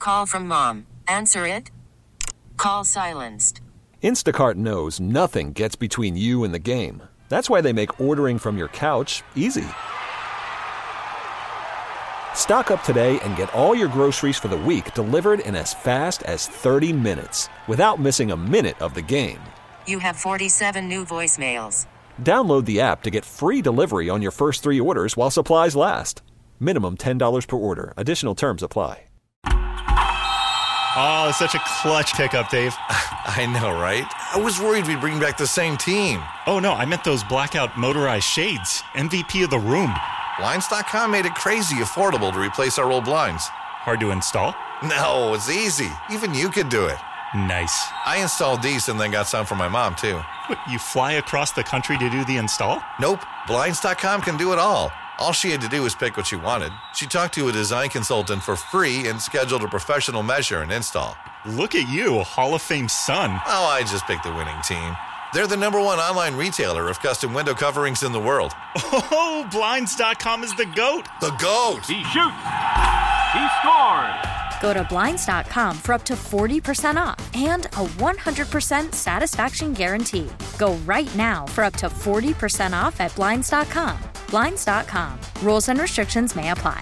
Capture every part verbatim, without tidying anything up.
Call from mom. Answer it. Call silenced. Instacart knows nothing gets between you and the game. That's why they make ordering from your couch easy. Stock up today and get all your groceries for the week delivered in as fast as thirty minutes without missing a minute of the game. You have forty-seven new voicemails. Download the app to get free delivery on your first three orders while supplies last. Minimum ten dollars per order. Additional terms apply. Oh, such a clutch pickup, Dave. I know, right? I was worried we'd bring back the same team. Oh, no, I meant those blackout motorized shades. M V P of the room. Blinds dot com made it crazy affordable to replace our old blinds. Hard to install? No, it's easy. Even you could do it. Nice. I installed these and then got some for my mom, too. What, you fly across the country to do the install? Nope. Blinds dot com can do it all. All she had to do was pick what she wanted. She talked to a design consultant for free and scheduled a professional measure and install. Look at you, Hall of Fame son. Oh, I just picked the winning team. They're the number one online retailer of custom window coverings in the world. Oh, Blinds dot com is the GOAT. The GOAT. He shoots. He scores. Go to Blinds dot com for up to forty percent off and a one hundred percent satisfaction guarantee. Go right now for up to forty percent off at Blinds dot com. Blinds dot com. Rules and restrictions may apply.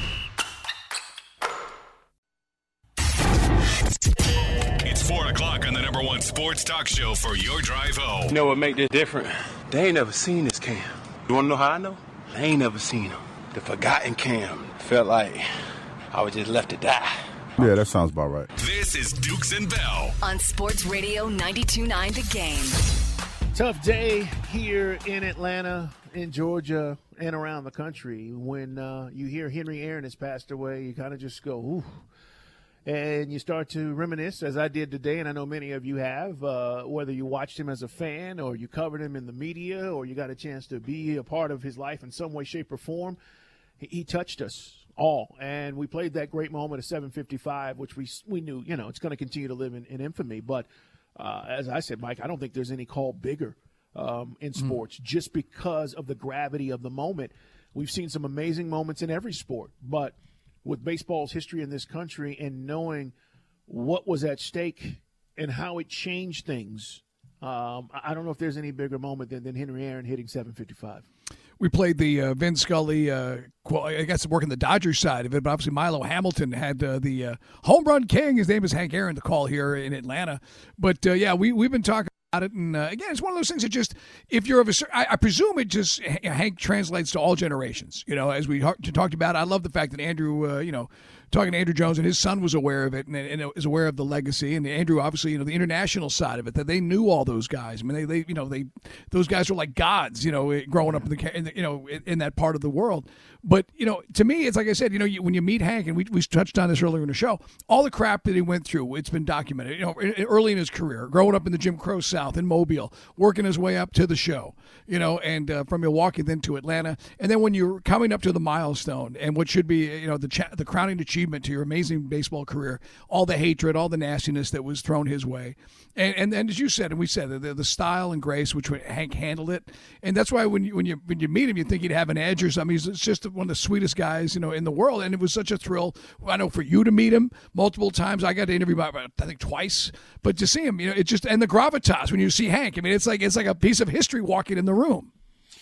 It's four o'clock on the number one sports talk show for your drive home. You know what make this different? They ain't never seen this Cam. You want to know how I know? They ain't never seen him. The forgotten Cam. Felt like I was just left to die. Yeah, that sounds about right. This is Dukes and Bell on Sports Radio ninety-two point nine The Game. Tough day here in Atlanta, in Georgia, and around the country. When uh, you hear Henry Aaron has passed away, you kind of just go, ooh. And you start to reminisce, as I did today, and I know many of you have, uh, whether you watched him as a fan or you covered him in the media or you got a chance to be a part of his life in some way, shape, or form. He, he touched us all. And we played that great moment at seven fifty-five, which we we knew, you know, it's going to continue to live in, in infamy. But uh, as I said, Mike, I don't think there's any call bigger um, in sports mm. just because of the gravity of the moment. We've seen some amazing moments in every sport, but with baseball's history in this country and knowing what was at stake and how it changed things, um, I don't know if there's any bigger moment than, than Henry Aaron hitting seven fifty-five. We played the uh, Vin Scully, uh, I guess working the Dodgers side of it, but obviously Milo Hamilton had uh, the uh, home run king. His name is Hank Aaron, the call here in Atlanta. But, uh, yeah, we, we've been talking about it. And, uh, again, it's one of those things that just, if you're of a certain, I, I presume it just, Hank translates to all generations. You know, as we talked about, I love the fact that Andrew, uh, you know, talking to Andrew Jones, and his son was aware of it and, and is aware of the legacy. And Andrew, obviously, you know, the international side of it, that they knew all those guys. I mean, they, they you know, they those guys were like gods, you know, growing up in the, in the you know, in, in that part of the world. But, you know, to me, it's like I said, you know, you, when you meet Hank, and we we touched on this earlier in the show, all the crap that he went through, it's been documented. You know, early in his career, growing up in the Jim Crow South in Mobile, working his way up to the show, you know, and uh, from Milwaukee then to Atlanta, and then when you're coming up to the milestone and what should be, you know, the cha- the crowning achievement to your amazing baseball career, all the hatred, all the nastiness that was thrown his way, and and, and as you said, and we said, the, the style and grace which Hank handled it, and that's why when you when you when you meet him, you think he'd have an edge or something. He's just one of the sweetest guys, you know, in the world, and it was such a thrill. I know for you to meet him multiple times. I got to interview him about, I think twice, but to see him, you know, it just, and the gravitas when you see Hank. I mean, it's like it's like a piece of history walking in the room.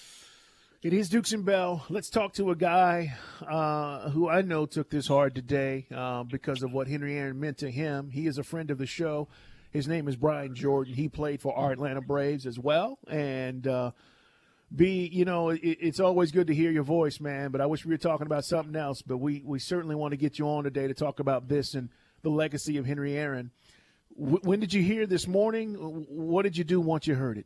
It is Dukes and Bell. Let's talk to a guy uh, who I know took this hard today uh, because of what Henry Aaron meant to him. He is a friend of the show. His name is Brian Jordan. He played for our Atlanta Braves as well. And, uh, B, you know, it, it's always good to hear your voice, man, but I wish we were talking about something else. But we, we certainly want to get you on today to talk about this and the legacy of Henry Aaron. W- when did you hear this morning? What did you do once you heard it?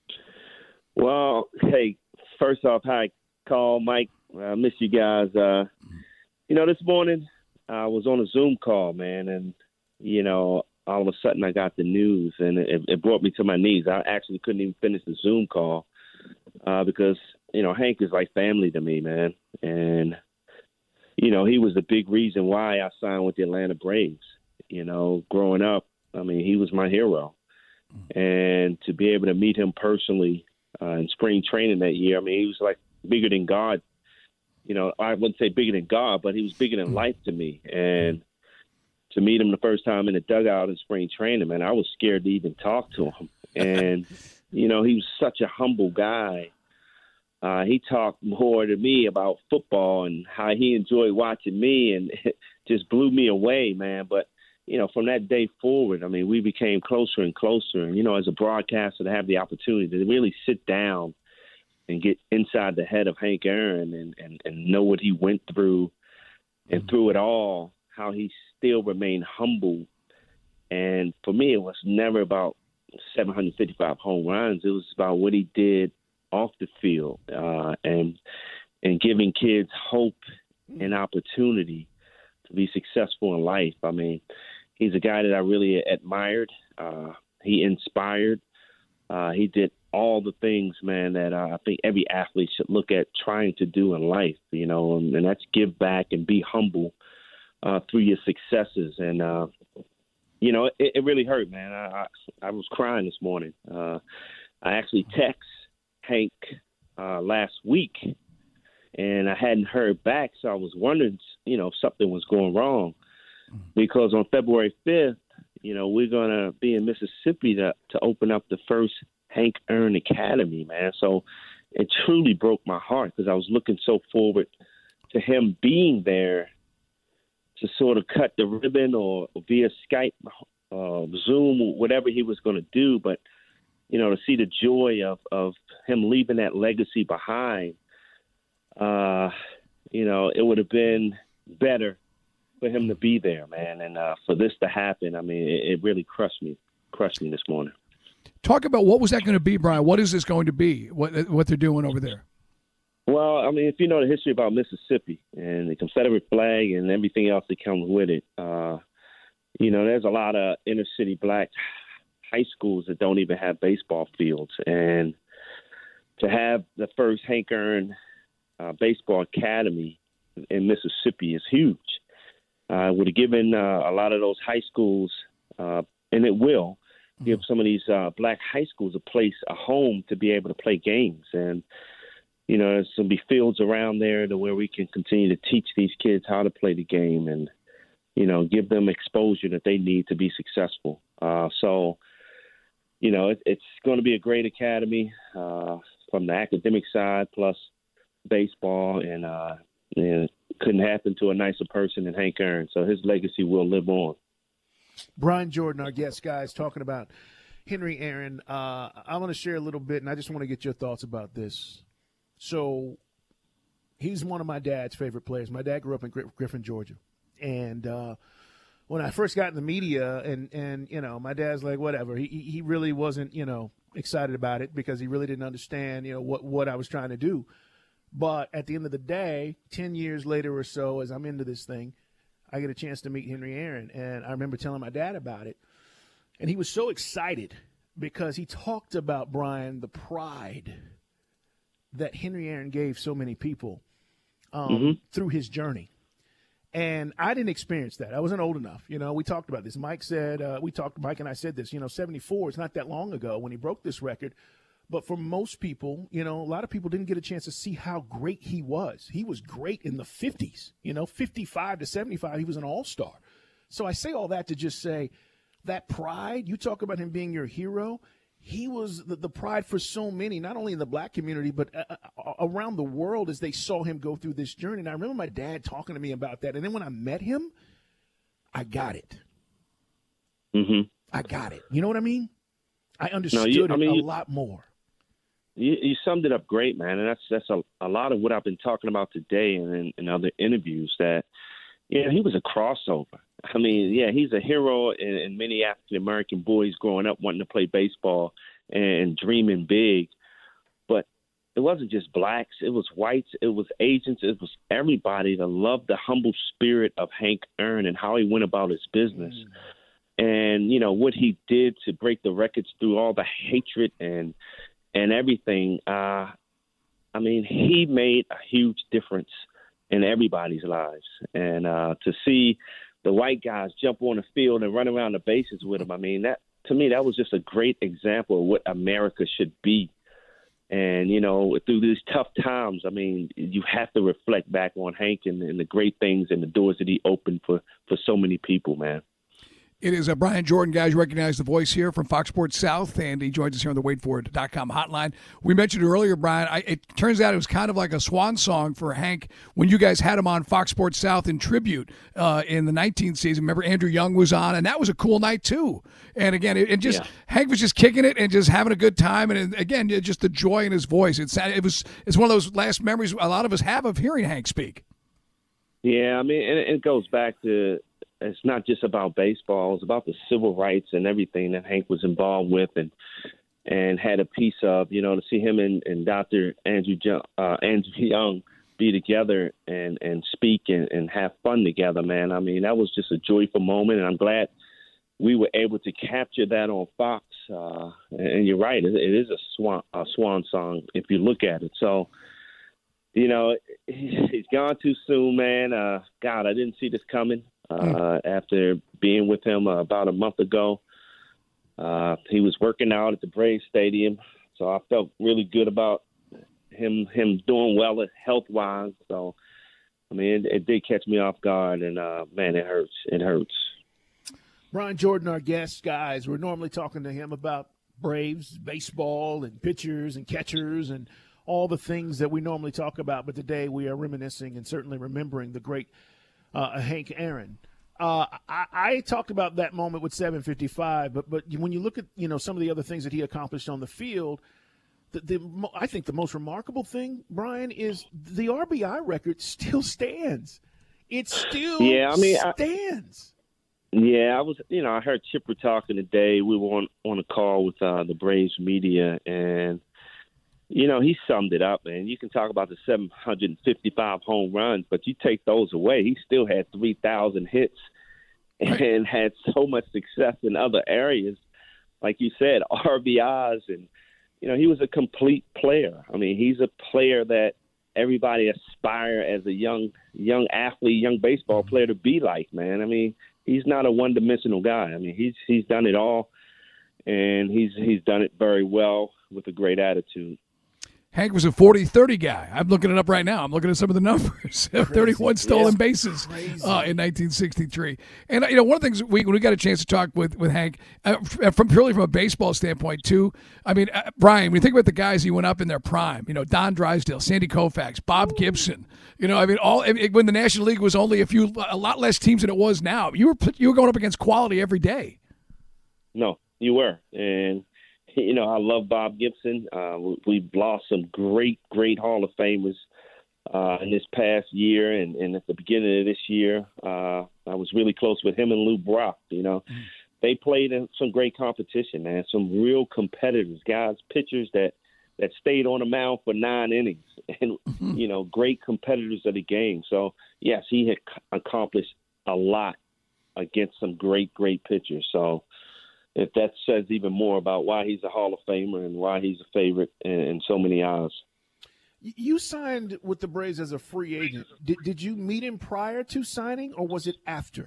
Well, hey, first off, hi, Carl, Mike. I miss you guys. Uh, you know, this morning I was on a Zoom call, man, and, you know, all of a sudden I got the news, and it, it brought me to my knees. I actually couldn't even finish the Zoom call uh, because, you know, Hank is like family to me, man. And, you know, he was the big reason why I signed with the Atlanta Braves. You know, growing up, I mean, he was my hero. And to be able to meet him personally uh, in spring training that year, I mean, he was like bigger than God. You know, I wouldn't say bigger than God, but he was bigger than life to me. And to meet him the first time in the dugout in spring training, man, I was scared to even talk to him. And, you know, he was such a humble guy. Uh, he talked more to me about football and how he enjoyed watching me, and it just blew me away, man. But, you know, from that day forward, I mean, we became closer and closer. And, you know, as a broadcaster, to have the opportunity to really sit down and get inside the head of Hank Aaron and, and, and know what he went through, and mm-hmm. through it all, how he still remained humble. And for me, it was never about seven hundred fifty-five home runs. It was about what he did off the field, uh, and and giving kids hope and opportunity to be successful in life. I mean, he's a guy that I really admired. Uh, he inspired. Uh, he did all the things, man, that uh, I think every athlete should look at trying to do in life, you know, and, and that's give back and be humble uh, through your successes. And, uh, you know, it, it really hurt, man. I, I, I was crying this morning. Uh, I actually text Hank uh, last week, and I hadn't heard back, so I was wondering, you know, if something was going wrong, because on February fifth, you know, we're going to be in Mississippi to, to open up the first Hank Aaron Academy, man. So it truly broke my heart, because I was looking so forward to him being there to sort of cut the ribbon, or via Skype, uh, Zoom, whatever he was going to do. But, you know, to see the joy of, of him leaving that legacy behind, uh, you know, it would have been better for him to be there, man. And uh, for this to happen, I mean, it, it really crushed me, crushed me this morning. Talk about what was that going to be, Brian? What is this going to be, what what they're doing over there? Well, I mean, if you know the history about Mississippi and the Confederate flag and everything else that comes with it, uh, you know, there's a lot of inner city black high schools that don't even have baseball fields. And to have the first Hank Aaron uh, Baseball Academy in Mississippi is huge. Uh, would have given uh, a lot of those high schools, uh, and it will give some of these uh, black high schools a place, a home to be able to play games. And, you know, there's going to be fields around there to where we can continue to teach these kids how to play the game and, you know, give them exposure that they need to be successful. Uh, so, you know, it, it's going to be a great academy uh, from the academic side, plus baseball, and, uh, and it couldn't happen to a nicer person than Hank Aaron. So his legacy will live on. Brian Jordan, our guest, guys, talking about Henry Aaron. Uh, I want to share a little bit, and I just want to get your thoughts about this. So he's one of my dad's favorite players. My dad grew up in Griffin, Georgia. And uh, when I first got in the media, and, and you know, my dad's like, whatever. He he really wasn't, you know, excited about it, because he really didn't understand, you know, what, what I was trying to do. But at the end of the day, ten years later or so, as I'm into this thing, I get a chance to meet Henry Aaron. And I remember telling my dad about it. And he was so excited, because he talked about, Brian, the pride that Henry Aaron gave so many people um, mm-hmm. through his journey. And I didn't experience that. I wasn't old enough. You know, we talked about this. Mike said, uh, we talked, Mike and I said this, you know, seventy-four, it's not that long ago when he broke this record. But for most people, you know, a lot of people didn't get a chance to see how great he was. He was great in the fifties, you know, fifty-five to seventy-five. He was an all-star. So I say all that to just say that pride, you talk about him being your hero. He was the, the pride for so many, not only in the black community, but uh, around the world, as they saw him go through this journey. And I remember my dad talking to me about that. And then when I met him, I got it. Mm-hmm. I got it. You know what I mean? I understood no, you, I mean, it a you, lot more. You, you summed it up great, man. And that's that's a, a lot of what I've been talking about today and in, in other interviews, that, yeah, he was a crossover. I mean, yeah, he's a hero in, in many African-American boys growing up wanting to play baseball and dreaming big. But it wasn't just blacks. It was whites. It was Asians. It was everybody that loved the humble spirit of Hank Aaron and how he went about his business. Mm. And, you know, what he did to break the records through all the hatred and and everything. Uh, I mean, he made a huge difference in everybody's lives. And uh, to see the white guys jump on the field and run around the bases with him, I mean, that to me, that was just a great example of what America should be. And, you know, through these tough times, I mean, you have to reflect back on Hank and, and the great things and the doors that he opened for, for so many people, man. It is uh, Brian Jordan, guys. You recognize the voice here from Fox Sports South, and he joins us here on the wait for it dot com hotline. We mentioned earlier, Brian, I, it turns out it was kind of like a swan song for Hank when you guys had him on Fox Sports South in tribute uh, in the nineteenth season. Remember, Andrew Young was on, and that was a cool night, too. And, again, it, it just yeah. Hank was just kicking it and just having a good time, and, again, just the joy in his voice. It's, it was, it's one of those last memories a lot of us have of hearing Hank speak. Yeah, I mean, and it goes back to – it's not just about baseball. It's about the civil rights and everything that Hank was involved with and and had a piece of. You know, to see him and, and Doctor Andrew uh, Andrew Young be together and, and speak and, and have fun together, man. I mean, that was just a joyful moment, and I'm glad we were able to capture that on Fox. Uh, and you're right, it, it is a swan, a swan song if you look at it. So, you know, he's gone too soon, man. Uh, God, I didn't see this coming. Uh, after being with him uh, about a month ago, uh, he was working out at the Braves Stadium, so I felt really good about him him doing well health wise. So, I mean, it, it did catch me off guard, and uh, man, it hurts. It hurts. Brian Jordan, our guest, guys. We're normally talking to him about Braves baseball and pitchers and catchers and all the things that we normally talk about, but today we are reminiscing and certainly remembering the great Uh, Hank Aaron. Uh, I, I talked about that moment with seven fifty-five, but but when you look at you know some of the other things that he accomplished on the field, the, the I think the most remarkable thing, Brian, is the R B I record still stands. It still yeah, I mean, stands. I, yeah, I was you know I heard Chipper talking today. We were on on a call with uh, the Braves media, and you know, he summed it up, man. You can talk about the seven hundred fifty-five home runs, but you take those away, he still had three thousand hits and had so much success in other areas. Like you said, R B Is, and, you know, he was a complete player. I mean, he's a player that everybody aspire as a young young athlete, young baseball player to be like, man. I mean, he's not a one-dimensional guy. I mean, he's he's done it all, and he's he's done it very well with a great attitude. Hank was a forty thirty guy. I'm looking it up right now. I'm looking at some of the numbers. thirty-one stolen yes. bases uh, in nineteen sixty-three. And, you know, one of the things we, when we got a chance to talk with, with Hank, uh, from purely from a baseball standpoint, too, I mean, uh, Brian, when you think about the guys he went up in their prime, you know, Don Drysdale, Sandy Koufax, Bob Gibson, you know, I mean, all it, when the National League was only a few, a lot less teams than it was now, you were you were going up against quality every day. No, you were. And, you know, I love Bob Gibson. Uh, we've lost some great, great Hall of Famers uh, in this past year, and, and at the beginning of this year, uh, I was really close with him and Lou Brock. You know, mm. they played in some great competition, man. Some real competitors, guys, pitchers that that stayed on the mound for nine innings, and mm-hmm. you know, great competitors of the game. So yes, he had accomplished a lot against some great, great pitchers. So. If that says even more about why he's a Hall of Famer and why he's a favorite in, in so many eyes. You signed with the Braves as a free agent. Did, did you meet him prior to signing, or was it after?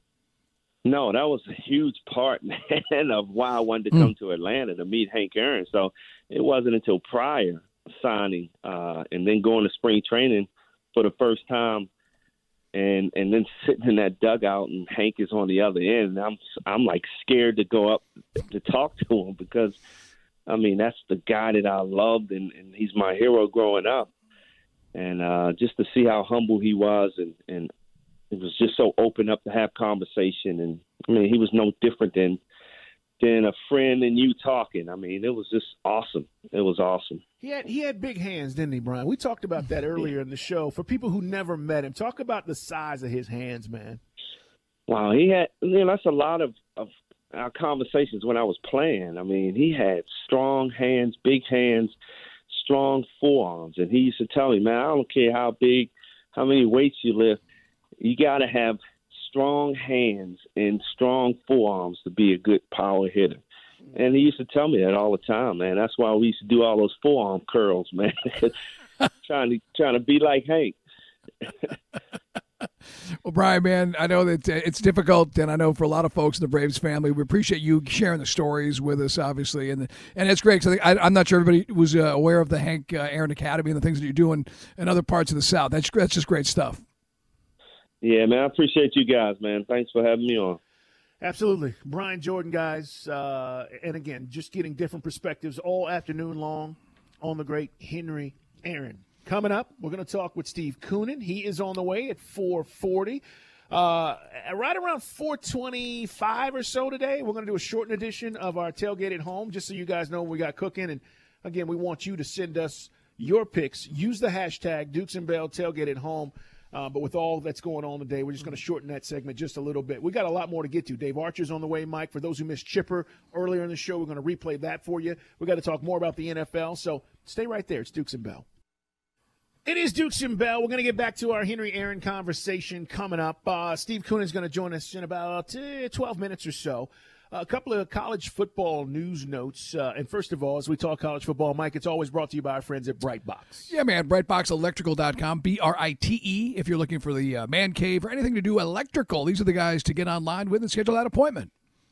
No, that was a huge part, man, of why I wanted to come mm. to Atlanta to meet Hank Aaron. So it wasn't until prior signing uh, and then going to spring training for the first time. And and then sitting in that dugout, and Hank is on the other end. And I'm I'm like scared to go up to talk to him because, I mean, that's the guy that I loved, and, and he's my hero growing up. And uh, just to see how humble he was, and, and it was just so open up to have conversation. And I mean, he was no different than than a friend and you talking. I mean, it was just awesome. It was awesome. He had he had big hands, didn't he, Brian? We talked about that earlier in the show. For people who never met him, talk about the size of his hands, man. Wow, he had, you know, that's a lot of, of our conversations when I was playing. I mean, he had strong hands, big hands, strong forearms. And he used to tell me, man, I don't care how big, how many weights you lift, you got to have strong hands and strong forearms to be a good power hitter. And he used to tell me that all the time, man. That's why we used to do all those forearm curls, man. trying to trying to be like Hank. Well, Brian, man, I know that it's difficult, and I know for a lot of folks in the Braves family, we appreciate you sharing the stories with us, obviously, and and it's great because I, I'm not sure everybody was uh, aware of the Hank uh, Aaron Academy and the things that you're doing in other parts of the South. That's that's just great stuff. Yeah, man, I appreciate you guys, man. Thanks for having me on. Absolutely. Brian Jordan, guys. Uh, and again, just getting different perspectives all afternoon long on the great Henry Aaron. Coming up, we're going to talk with Steve Koonin. He is on the way at four forty. Uh, right around four twenty-five or so today, we're going to do a shortened edition of our Tailgate at Home, just so you guys know what we got cooking. And, again, we want you to send us your picks. Use the hashtag Dukes and Bell Tailgate at Home. Uh, but with all that's going on today, we're just going to shorten that segment just a little bit. We got a lot more to get to. Dave Archer's on the way, Mike. For those who missed Chipper earlier in the show, we're going to replay that for you. We got to talk more about the N F L, so stay right there. It's Dukes and Bell. It is Dukes and Bell. We're going to get back to our Henry Aaron conversation coming up. Uh, Steve Koonin is going to join us in about uh, twelve minutes or so. A couple of college football news notes. Uh, and first of all, as we talk college football, Mike, it's always brought to you by our friends at Brightbox. Yeah, man, brightbox electrical dot com, B R I T E, if you're looking for the uh, man cave or anything to do electrical. These are the guys to get online with and schedule that appointment.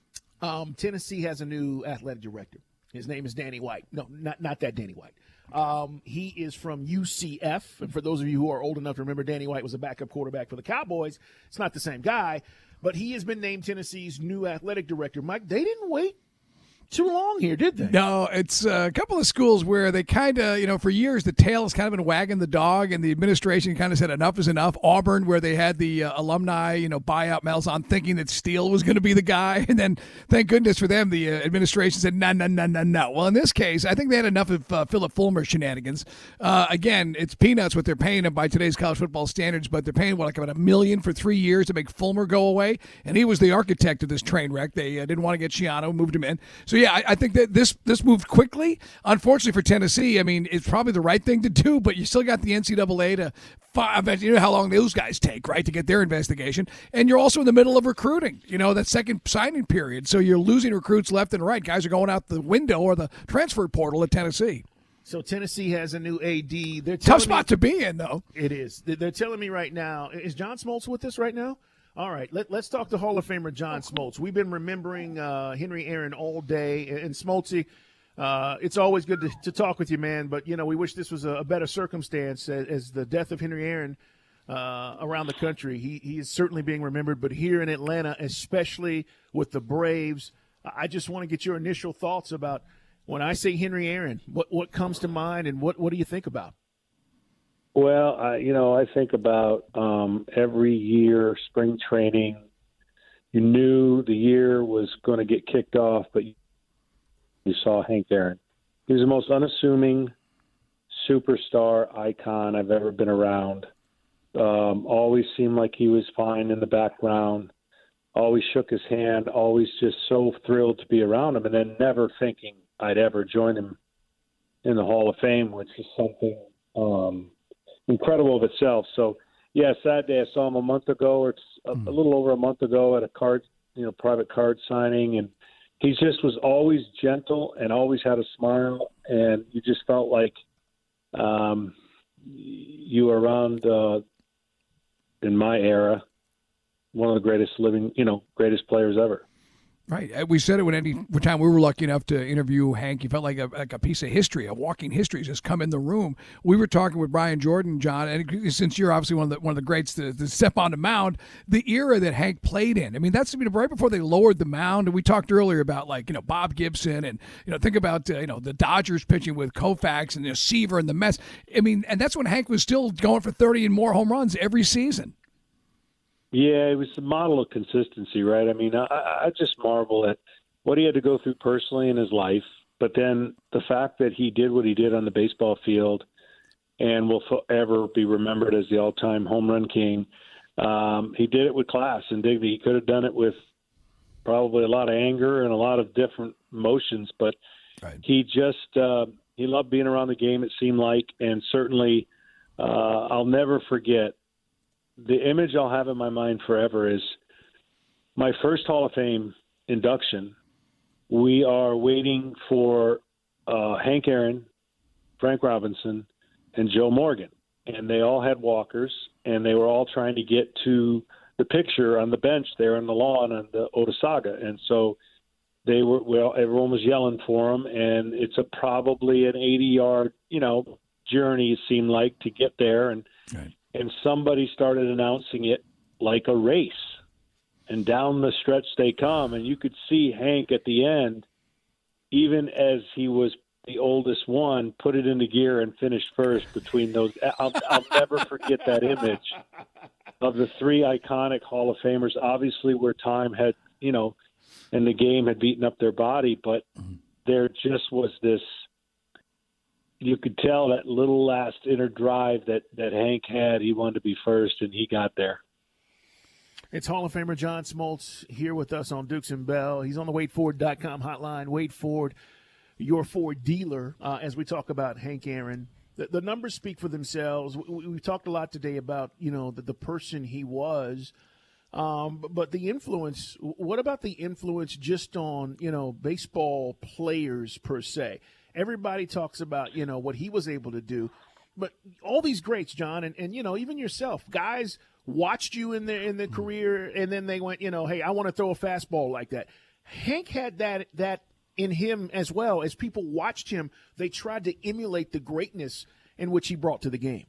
Um, Tennessee has a new athletic director. His name is Danny White. No, not, not that Danny White. Um, he is from U C F. And for those of you who are old enough to remember, Danny White was a backup quarterback for the Cowboys. It's not the same guy. But he has been named Tennessee's new athletic director. Mike, they didn't wait too long here, did they? No, it's a couple of schools where they kind of, you know, for years the tail has kind of been wagging the dog, and the administration kind of said enough is enough. Auburn, where they had the uh, alumni, you know, buyout Malzahn, thinking that Steele was going to be the guy, and then thank goodness for them, the uh, administration said no, no, no, no, no. Well, in this case, I think they had enough of uh, Philip Fulmer shenanigans. Uh, again, it's peanuts what they're paying him by today's college football standards, but they're paying what, like about a million for three years to make Fulmer go away, and he was the architect of this train wreck. They uh, didn't want to get Schiano, moved him in. So yeah, I, I think that this this moved quickly. Unfortunately for Tennessee, I mean, it's probably the right thing to do, but you still got the N C double A to find, you know how long those guys take, right, to get their investigation. And you're also in the middle of recruiting, you know, that second signing period. So you're losing recruits left and right. Guys are going out the window or the transfer portal at Tennessee. So Tennessee has a new A D. They're Tough spot me, to be in, though. It is. They're telling me right now, is John Smoltz with us right now? All right, let, let's talk to Hall of Famer John Smoltz. We've been remembering uh, Henry Aaron all day. And Smoltzy, uh, it's always good to, to talk with you, man. But, you know, we wish this was a, a better circumstance as, as the death of Henry Aaron uh, around the country. He, he is certainly being remembered. But here in Atlanta, especially with the Braves, I just want to get your initial thoughts about when I say Henry Aaron, what, what comes to mind and what, what do you think about? Well, I, you know, I think about um, every year spring training. You knew the year was going to get kicked off, but you saw Hank Aaron. He was the most unassuming superstar icon I've ever been around. Um, always seemed like he was fine in the background. Always shook his hand. Always just so thrilled to be around him, and then never thinking I'd ever join him in the Hall of Fame, which is something um, – incredible of itself. So, yeah, Saturday I saw him a month ago, or it's a, a little over a month ago at a card, you know, private card signing, and he just was always gentle and always had a smile, and you just felt like um, you were around uh, in my era, one of the greatest living, you know, greatest players ever. Right. We said it when any time we were lucky enough to interview Hank. He felt like a, like a piece of history, a walking history just come in the room. We were talking with Brian Jordan, John, and since you're obviously one of the one of the greats to, to step on the mound, the era that Hank played in. I mean, that's, you know, right before they lowered the mound. And we talked earlier about, like, you know, Bob Gibson and, you know, think about, uh, you know, the Dodgers pitching with Koufax and, you know, Seaver and the Mets. I mean, and that's when Hank was still going for thirty and more home runs every season. Yeah, it was the model of consistency, right? I mean, I, I just marvel at what he had to go through personally in his life, but then the fact that he did what he did on the baseball field and will forever be remembered as the all-time home run king. Um, he did it with class and dignity. He could have done it with probably a lot of anger and a lot of different emotions, but right. he just uh, he loved being around the game, it seemed like, and certainly uh, I'll never forget. The image I'll have in my mind forever is my first Hall of Fame induction. We are waiting for uh, Hank Aaron, Frank Robinson, and Joe Morgan. And they all had walkers, and they were all trying to get to the picture on the bench there on the lawn on the Otesaga. And so they were, well, everyone was yelling for them, and it's a probably an eighty-yard, you know, journey, it seemed like, to get there. And right. And somebody started announcing it like a race. and down the stretch they come. And you could see Hank at the end, even as he was the oldest one, put it into gear and finished first between those. I'll, I'll never forget that image of the three iconic Hall of Famers, obviously where time had, you know, and the game had beaten up their body, but there just was this, you could tell that little last inner drive that, that Hank had. He wanted to be first, and he got there. It's Hall of Famer John Smoltz here with us on Dukes and Bell. He's on the Wade Ford dot com hotline. Wade Ford, your Ford dealer, uh, as we talk about Hank Aaron. The, the numbers speak for themselves. We, we've talked a lot today about, you know, the, the person he was. Um, but, but the influence, what about the influence just on, you know, baseball players per se? Everybody talks about, you know, what he was able to do. But all these greats, John, and, and you know, even yourself, guys watched you in their in their career, and then they went, you know, hey, I want to throw a fastball like that. Hank had that that in him as well. As people watched him, they tried to emulate the greatness in which he brought to the game.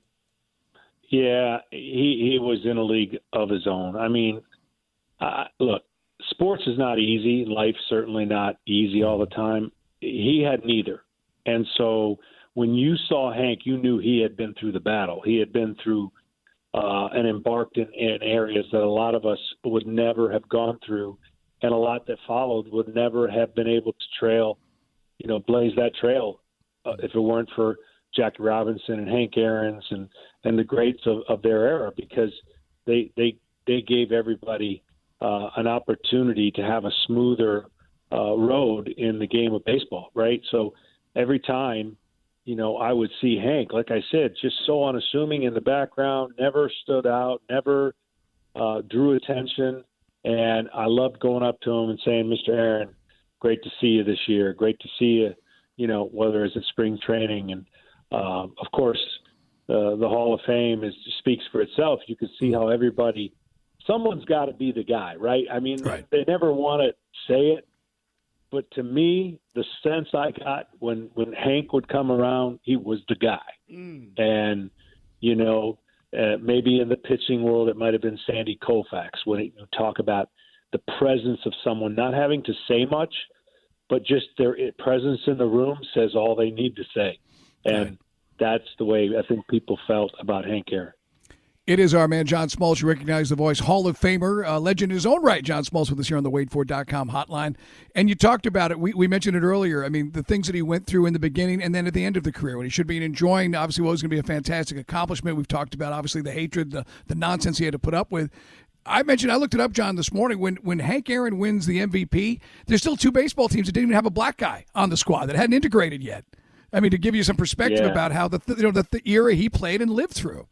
Yeah, he, he was in a league of his own. I mean, uh, look, sports is not easy. Life's certainly not easy all the time. He had neither. And so when you saw Hank, you knew he had been through the battle. He had been through uh, and embarked in, in areas that a lot of us would never have gone through, and a lot that followed would never have been able to trail, you know, blaze that trail uh, if it weren't for Jackie Robinson and Hank Aaron's and, and the greats of, of their era, because they they they gave everybody uh, an opportunity to have a smoother uh, road in the game of baseball, right? So every time, you know, I would see Hank, like I said, just so unassuming in the background, never stood out, never uh, drew attention. And I loved going up to him and saying, Mister Aaron, great to see you this year. Great to see you, you know, whether it's at spring training. And, um, of course, uh, the Hall of Fame is speaks for itself. You can see how everybody – someone's got to be the guy, right? I mean, right. They never want to say it. But to me, the sense I got when, when Hank would come around, he was the guy. Mm. And, you know, uh, maybe in the pitching world, it might have been Sandy Koufax when you talk about the presence of someone not having to say much, but just their presence in the room says all they need to say. And right. That's the way I think people felt about Hank Aaron. It is our man, John Smoltz. You recognize the voice, Hall of Famer, uh, legend in his own right, John Smoltz, with us here on the Wade Ford dot com hotline. And you talked about it. We, we mentioned it earlier. I mean, the things that he went through in the beginning and then at the end of the career when he should be enjoying, obviously, what was going to be a fantastic accomplishment. We've talked about, obviously, the hatred, the, the nonsense he had to put up with. I mentioned, I looked it up, John, this morning. When when Hank Aaron wins the M V P, there's still two baseball teams that didn't even have a black guy on the squad that hadn't integrated yet. I mean, to give you some perspective yeah. about how the, you know, the, the era he played and lived through.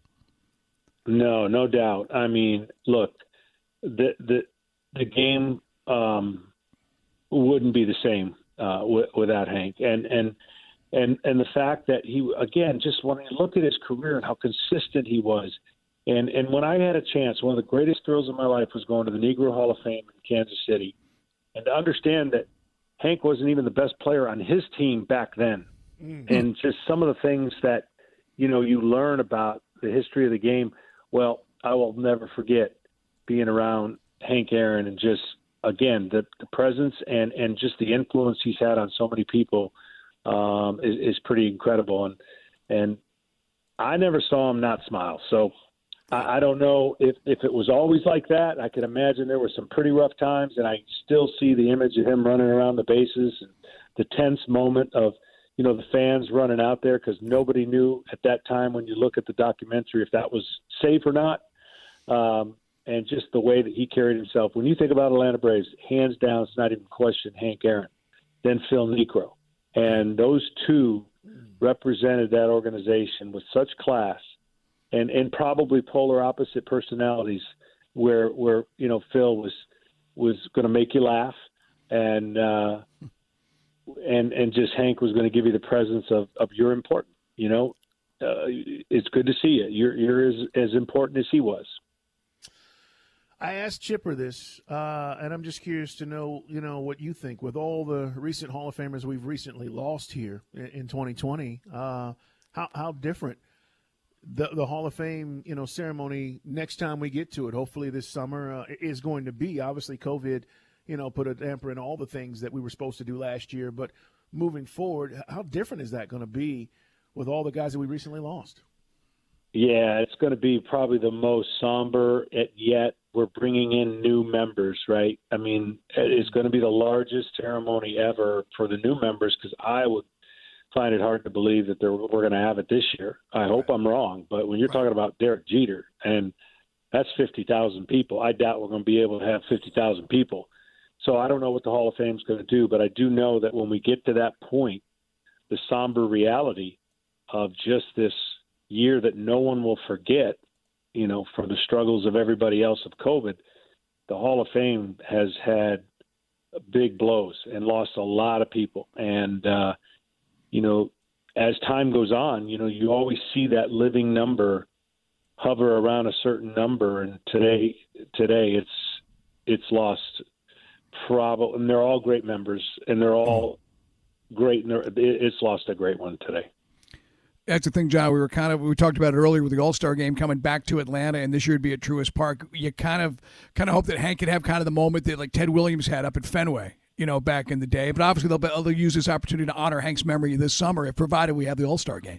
No, no doubt. I mean, look, the the the game um, wouldn't be the same uh, w- without Hank, and and and and the fact that he again, just when you look at his career and how consistent he was, and and when I had a chance, one of the greatest thrills of my life was going to the Negro Hall of Fame in Kansas City, and to understand that Hank wasn't even the best player on his team back then, mm-hmm. and just some of the things that you know you learn about the history of the game. Well, I will never forget being around Hank Aaron and just, again, the, the presence and, and just the influence he's had on so many people um, is, is pretty incredible. And and I never saw him not smile. So I, I don't know if, if it was always like that. I can imagine there were some pretty rough times, and I still see the image of him running around the bases and the tense moment of, you know, the fans running out there because nobody knew at that time when you look at the documentary if that was safe or not. Um, and just the way that he carried himself. When you think about Atlanta Braves, hands down, it's not even a question, Hank Aaron, then Phil Niekro. And those two represented that organization with such class and, and probably polar opposite personalities where, where you know, Phil was was going to make you laugh and uh, – And and just Hank was going to give you the presence of, of you're important. You know, uh, it's good to see you. You're you're as, as important as he was. I asked Chipper this, uh, and I'm just curious to know, you know, what you think with all the recent Hall of Famers we've recently lost here in, in twenty twenty. Uh, how how different the the Hall of Fame, you know, ceremony next time we get to it, hopefully this summer, uh, is going to be. Obviously, COVID, you know, put a damper in all the things that we were supposed to do last year. But moving forward, how different is that going to be with all the guys that we recently lost? Yeah, it's going to be probably the most somber, yet we're bringing in new members, right? I mean, it's going to be the largest ceremony ever for the new members because I would find it hard to believe that we're going to have it this year. I hope I'm wrong, but when you're talking about Derek Jeter, and that's fifty thousand people, I doubt we're going to be able to have fifty thousand people. So I don't know what the Hall of Fame is going to do, but I do know that when we get to that point, the somber reality of just this year that no one will forget, you know, for the struggles of everybody else of COVID, the Hall of Fame has had big blows and lost a lot of people. And, uh, you know, as time goes on, you know, you always see that living number hover around a certain number. And today, today it's, it's lost probably, and they're all great members and they're all great. And they're, it's lost a great one today. That's the thing, John. We were kind of we talked about it earlier with the All-Star game coming back to Atlanta, and this year would be at Truist Park. You kind of kind of hope that Hank could have kind of the moment that like Ted Williams had up at Fenway, you know, back in the day. But obviously they'll, they'll use this opportunity to honor Hank's memory this summer, if provided we have the All-Star game.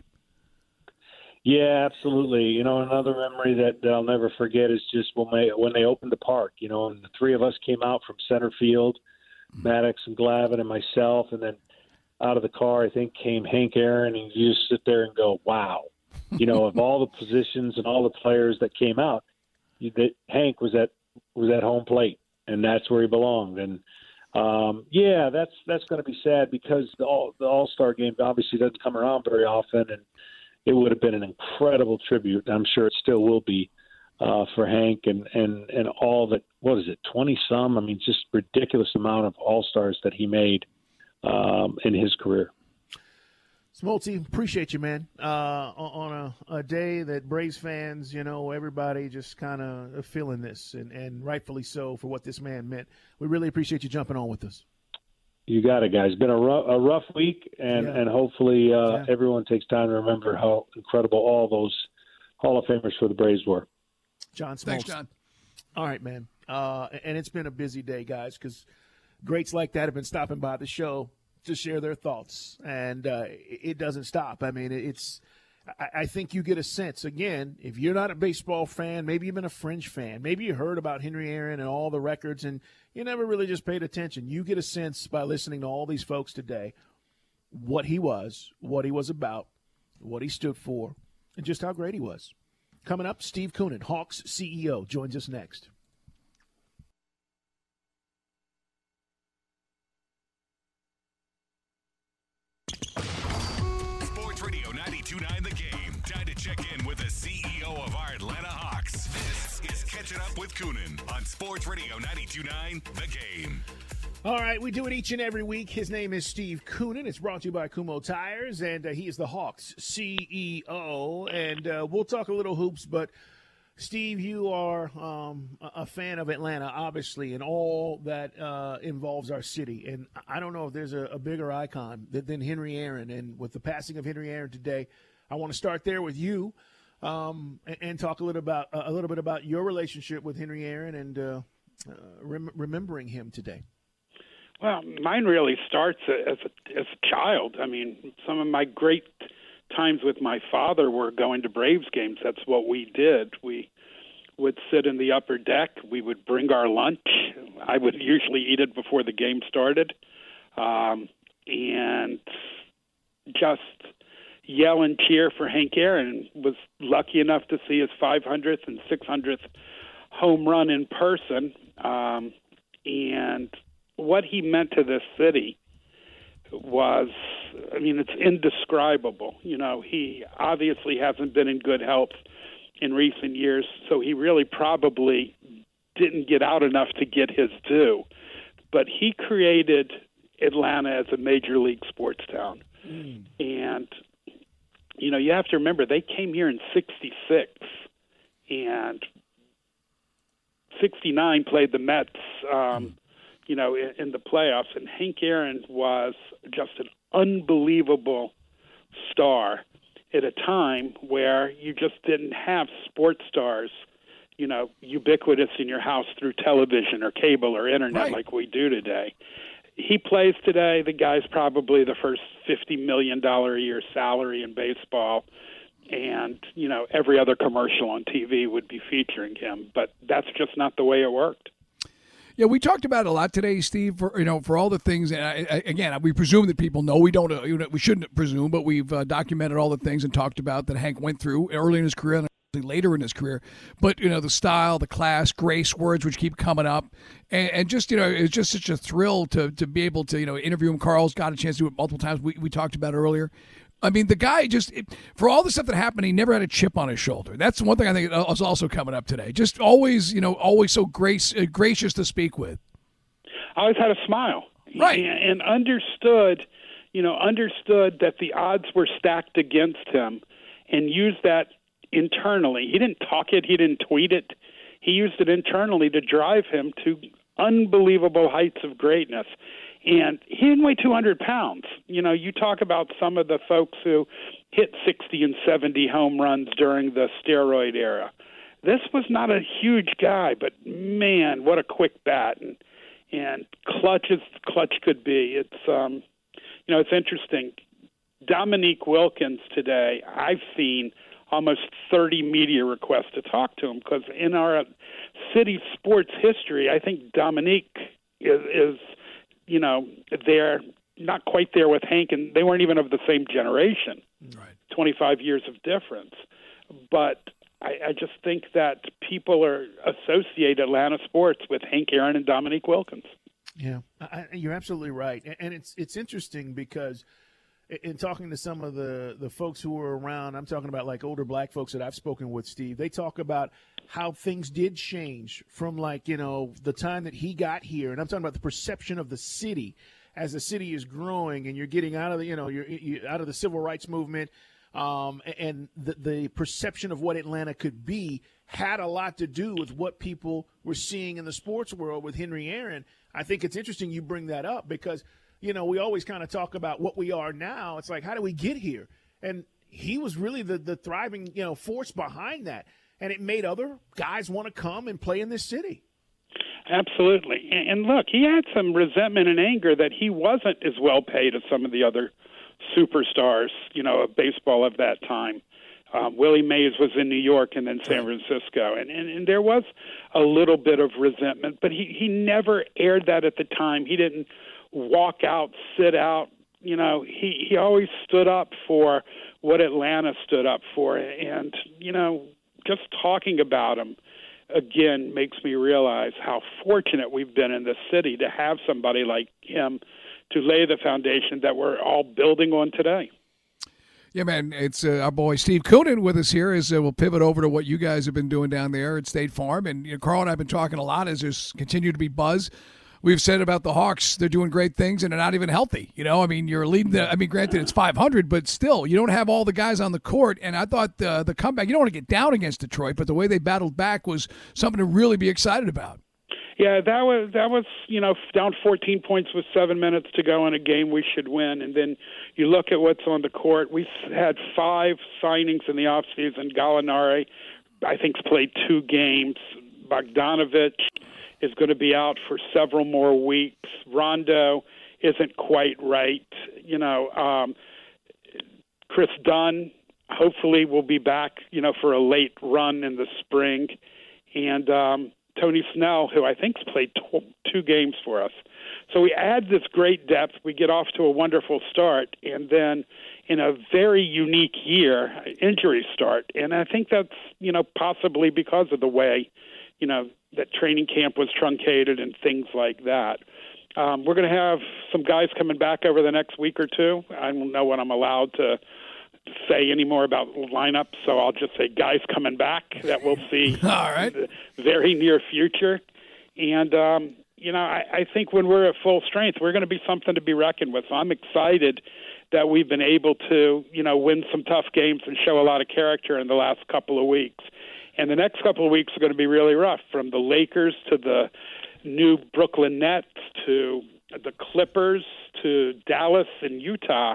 Yeah, absolutely. You know, another memory that, that I'll never forget is just when they when they opened the park. You know, and the three of us came out from center field, Maddox and Glavine and myself, and then out of the car, I think, came Hank Aaron, and you just sit there and go, wow. You know, of all the positions and all the players that came out, you, that Hank was at was at home plate, and that's where he belonged. And, um, yeah, that's that's going to be sad because the, all, the All-Star game obviously doesn't come around very often, and it would have been an incredible tribute. I'm sure it still will be uh, for Hank and, and, and all that, what is it, twenty-some? I mean, just ridiculous amount of All-Stars that he made Um, in his career. Smoltzy, appreciate you, man. Uh, on a, a day that Braves fans, you know, everybody just kind of feeling this, and, and rightfully so for what this man meant. We really appreciate you jumping on with us. You got it, guys. It's been a rough, a rough week, and, Yeah. and hopefully uh, Yeah. everyone takes time to remember how incredible all those Hall of Famers for the Braves were. John Smoltz. Thanks, John. All right, man. Uh, and it's been a busy day, guys, because greats like that have been stopping by the show to share their thoughts, and uh, it doesn't stop. I mean, it's – I think you get a sense, again, if you're not a baseball fan, maybe you've been a fringe fan, maybe you heard about Henry Aaron and all the records, and you never really just paid attention. You get a sense by listening to all these folks today what he was, what he was about, what he stood for, and just how great he was. Coming up, Steve Koonin, Hawks C E O, joins us next. Sports Radio ninety-two point nine The Game. Time to check in with the C E O of our Atlanta Hawks. This is Catching Up with Koonin on Sports Radio ninety-two point nine The Game. All right, we do it each and every week. His name is Steve Koonin. It's brought to you by Kumo Tires, and uh, he is the Hawks C E O. And uh, we'll talk a little hoops, but Steve, you are um, a fan of Atlanta, obviously, and all that uh, involves our city. And I don't know if there's a, a bigger icon than, than Henry Aaron. And with the passing of Henry Aaron today, I want to start there with you um, and, and talk a little about a little bit about your relationship with Henry Aaron and uh, uh, rem- remembering him today. Well, mine really starts as a, as a child. I mean, some of my great times with my father were going to Braves games. That's what we did. We would sit in the upper deck. We would bring our lunch. I would usually eat it before the game started, um, and just yell and cheer for Hank Aaron. Was lucky enough to see his five hundredth and six hundredth home run in person, um, and what he meant to this city was, I mean, it's indescribable. You know, he obviously hasn't been in good health in recent years, so he really probably didn't get out enough to get his due. But he created Atlanta as a major league sports town. Mm. And, you know, you have to remember, they came here in sixty-six, and sixty-nine played the Mets, um, mm. you know, in, in the playoffs. And Hank Aaron was just an unbelievable star at a time where you just didn't have sports stars, you know, ubiquitous in your house through television or cable or internet right. like we do today. He plays today. The guy's probably the first fifty million dollars a year salary in baseball. And, you know, every other commercial on T V would be featuring him. But that's just not the way it worked. Yeah, we talked about it a lot today, Steve. For you know, for all the things, and I, I, again, we presume that people know. We don't. Uh, you know, we shouldn't presume, but we've uh, documented all the things and talked about that Hank went through early in his career and later in his career. But you know, the style, the class, grace words, which keep coming up, and, and just you know, it's just such a thrill to to be able to you know interview him. Carl's got a chance to do it multiple times. We we talked about earlier. I mean, the guy just, for all the stuff that happened, he never had a chip on his shoulder. That's one thing I think is also coming up today. Just always, you know, always so grace, uh, gracious to speak with. I always had a smile. Right. And, and understood, you know, understood that the odds were stacked against him and used that internally. He didn't talk it. He didn't tweet it. He used it internally to drive him to unbelievable heights of greatness. And he didn't weigh two hundred pounds. You know, you talk about some of the folks who hit sixty and seventy home runs during the steroid era. This was not a huge guy, but man, what a quick bat and and clutch as clutch could be. It's um, you know, it's interesting. Dominique Wilkins today, I've seen almost thirty media requests to talk to him because in our city sports history, I think Dominique is. is you know, they're not quite there with Hank, and they weren't even of the same generation, right. twenty-five years of difference. But I, I just think that people are associate Atlanta sports with Hank Aaron and Dominique Wilkins. Yeah, I, you're absolutely right. And it's it's interesting because in talking to some of the, the folks who were around, I'm talking about like older black folks that I've spoken with, Steve, they talk about how things did change from like, you know, the time that he got here. And I'm talking about the perception of the city as the city is growing and you're getting out of the, you know, you're, you're out of the civil rights movement. Um, and the, the perception of what Atlanta could be had a lot to do with what people were seeing in the sports world with Henry Aaron. I think it's interesting you bring that up because, you know, we always kind of talk about what we are now. It's like, how do we get here? And he was really the, the thriving, you know, force behind that. And it made other guys want to come and play in this city. Absolutely. And, and look, he had some resentment and anger that he wasn't as well paid as some of the other superstars, you know, of baseball of that time. Um, Willie Mays was in New York and then San Francisco. And, and, and there was a little bit of resentment, but he, he never aired that at the time. He didn't walk out, sit out. You know, he, he always stood up for what Atlanta stood up for. And, you know, just talking about him, again, makes me realize how fortunate we've been in this city to have somebody like him to lay the foundation that we're all building on today. Yeah, man, it's uh, our boy Steve Koonin with us here as uh, we'll pivot over to what you guys have been doing down there at State Farm. And you know, Carl and I have been talking a lot as there's continued to be buzz. We've said about the Hawks, they're doing great things and they're not even healthy. You know, I mean, you're leading the, I mean, granted it's five hundred, but still, you don't have all the guys on the court. And I thought the, the comeback, you don't want to get down against Detroit, but the way they battled back was something to really be excited about. Yeah, that was, that was, you know, down fourteen points with seven minutes to go in a game we should win. And then you look at what's on the court. We had five signings in the offseason. Gallinari, I think, played two games. Bogdanovich is going to be out for several more weeks. Rondo isn't quite right. You know, um, Chris Dunn hopefully will be back, you know, for a late run in the spring. And um, Tony Snell, who I think's played tw- two games for us. So we add this great depth. We get off to a wonderful start. And then in a very unique year, injuries start. And I think that's, you know, possibly because of the way, you know, that training camp was truncated and things like that. Um, we're going to have some guys coming back over the next week or two. I don't know what I'm allowed to say any more about the lineup, so I'll just say guys coming back that we'll see All right. in the very near future. And, um, you know, I, I think when we're at full strength, we're going to be something to be reckoned with. So I'm excited that we've been able to, you know, win some tough games and show a lot of character in the last couple of weeks. And the next couple of weeks are going to be really rough, from the Lakers to the new Brooklyn Nets to the Clippers to Dallas and Utah.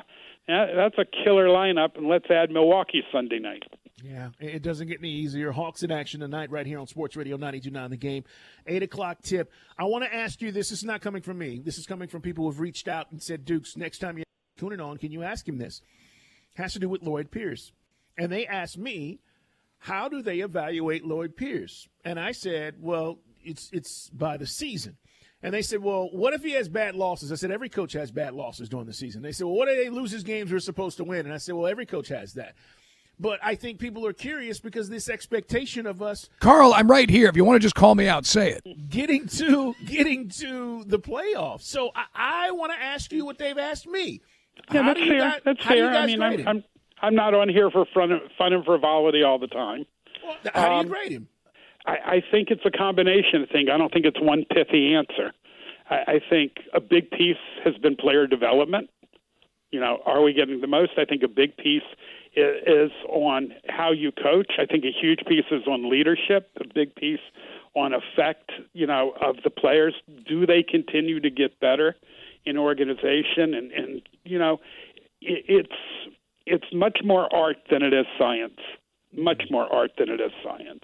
That's a killer lineup, and let's add Milwaukee Sunday night. Yeah, it doesn't get any easier. Hawks in action tonight right here on Sports Radio ninety-two point nine The Game. eight o'clock tip. I want to ask you this. This is not coming from me. This is coming from people who have reached out and said, Dukes, next time you tune it on, can you ask him this? Has to do with Lloyd Pierce. And they asked me, how do they evaluate Lloyd Pierce? And I said, well, it's it's by the season. And they said, well, what if he has bad losses? I said, every coach has bad losses during the season. They said, well, what if they lose his games we're supposed to win? And I said, well, every coach has that. But I think people are curious because this expectation of us. Carl, I'm right here. If you want to just call me out, say it. Getting to getting to the playoffs. So I, I want to ask you what they've asked me. Yeah, how that's fair. Guys, that's fair. I mean, I'm, I'm I'm not on here for fun, fun and frivolity all the time. Well, how do you um, grade him? I, I think it's a combination thing. I don't think it's one pithy answer. I, I think a big piece has been player development. You know, are we getting the most? I think a big piece is, is on how you coach. I think a huge piece is on leadership. A big piece on effect, you know, of the players. Do they continue to get better in organization? And, and you know, it, it's it's much more art than it is science. Much more art than it is science.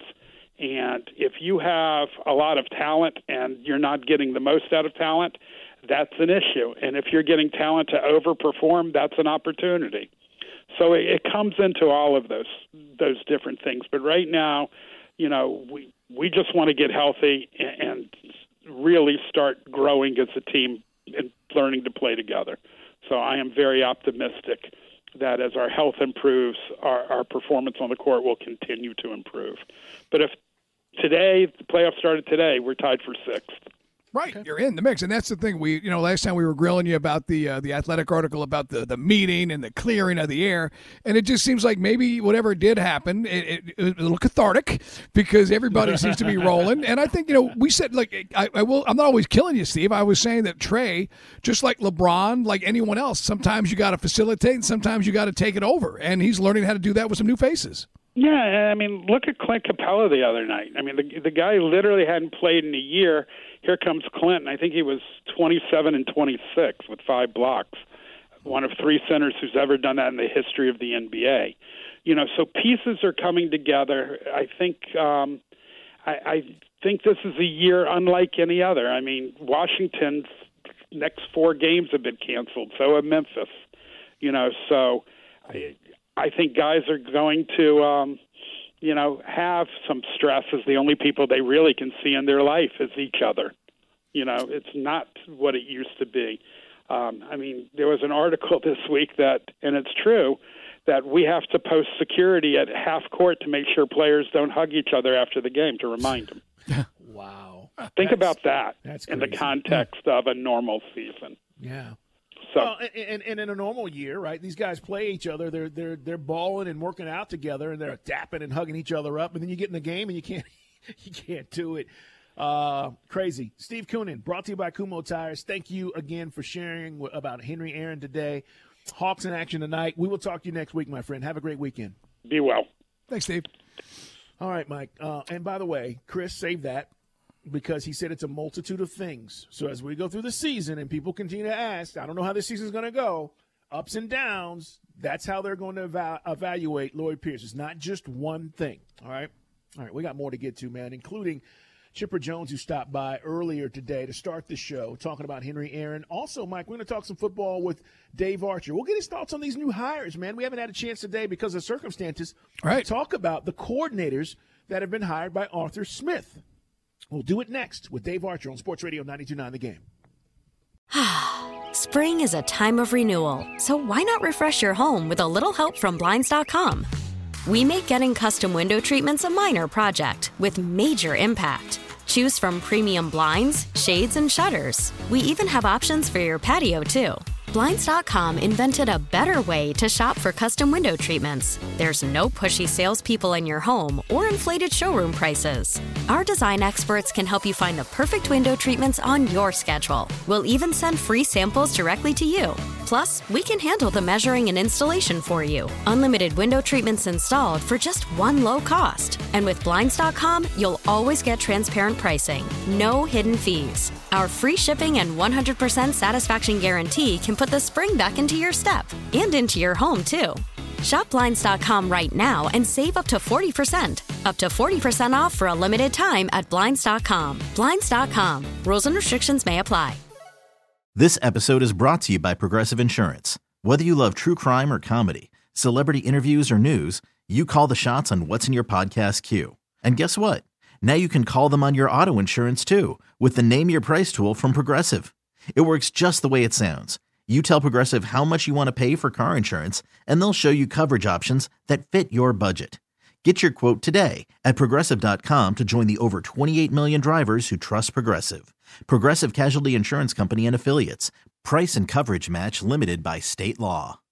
And if you have a lot of talent and you're not getting the most out of talent, that's an issue. And if you're getting talent to overperform, that's an opportunity. So it, it comes into all of those those different things. But right now, you know, we we just want to get healthy and, and really start growing as a team and learning to play together. So I am very optimistic that as our health improves, our, our performance on the court will continue to improve. But if today, the playoffs started today, we're tied for sixth. Right, okay. You're in the mix, and that's the thing. We, you know, last time we were grilling you about the uh, the Athletic article about the, the meeting and the clearing of the air, and it just seems like maybe whatever did happen, it, it, it was a little cathartic because everybody seems to be rolling. And I think, you know, we said like I, I will. I'm not always killing you, Steve. I was saying that Trey, just like LeBron, like anyone else, sometimes you got to facilitate and sometimes you got to take it over, and he's learning how to do that with some new faces. Yeah, I mean, look at Clint Capella the other night. I mean, the the guy literally hadn't played in a year. Here comes Clint. I think he was twenty-seven and twenty-six with five blocks. One of three centers who's ever done that in the history of the N B A. You know, so pieces are coming together. I think um, I, I think this is a year unlike any other. I mean, Washington's next four games have been canceled. So have Memphis. You know, so I, I think guys are going to. Um, you know, have some stress as the only people they really can see in their life is each other. You know, it's not what it used to be. Um, I mean, there was an article this week that, and it's true, that we have to post security at half court to make sure players don't hug each other after the game to remind them. Wow. Think that's, about that that's in crazy. the context of a normal season. Yeah. So, well, and, and in a normal year, right? These guys play each other. They're they're they're balling and working out together, and they're dapping and hugging each other up. And then you get in the game, and you can't you can't do it. Uh, crazy. Steve Koonin, brought to you by Kumho Tires. Thank you again for sharing about Henry Aaron today. Hawks in action tonight. We will talk to you next week, my friend. Have a great weekend. Be well. Thanks, Steve. All right, Mike. Uh, and by the way, Chris, save that. Because he said it's a multitude of things. So as we go through the season and people continue to ask, I don't know how this season's going to go, ups and downs, that's how they're going to eva- evaluate Lloyd Pierce. It's not just one thing, all right? All right, we got more to get to, man, including Chipper Jones, who stopped by earlier today to start the show, talking about Henry Aaron. Also, Mike, we're going to talk some football with Dave Archer. We'll get his thoughts on these new hires, man. We haven't had a chance today because of circumstances right. to talk about the coordinators that have been hired by Arthur Smith. We'll do it next with Dave Archer on Sports Radio ninety-two point nine The Game. Spring is a time of renewal, so why not refresh your home with a little help from Blinds dot com? We make getting custom window treatments a minor project with major impact. Choose from premium blinds, shades, and shutters. We even have options for your patio, too. Blinds dot com invented a better way to shop for custom window treatments. There's no pushy salespeople in your home or inflated showroom prices. Our design experts can help you find the perfect window treatments on your schedule. We'll even send free samples directly to you. Plus, we can handle the measuring and installation for you. Unlimited window treatments installed for just one low cost. And with Blinds dot com, you'll always get transparent pricing. No hidden fees. Our free shipping and one hundred percent satisfaction guarantee can put the spring back into your step and into your home, too. Shop Blinds dot com right now and save up to forty percent. Up to forty percent off for a limited time at Blinds dot com. Blinds dot com. Rules and restrictions may apply. This episode is brought to you by Progressive Insurance. Whether you love true crime or comedy, celebrity interviews or news, you call the shots on what's in your podcast queue. And guess what? Now you can call them on your auto insurance too with the Name Your Price tool from Progressive. It works just the way it sounds. You tell Progressive how much you want to pay for car insurance, and they'll show you coverage options that fit your budget. Get your quote today at Progressive dot com to join the over twenty-eight million drivers who trust Progressive. Progressive Casualty Insurance Company and Affiliates. Price and coverage match limited by state law.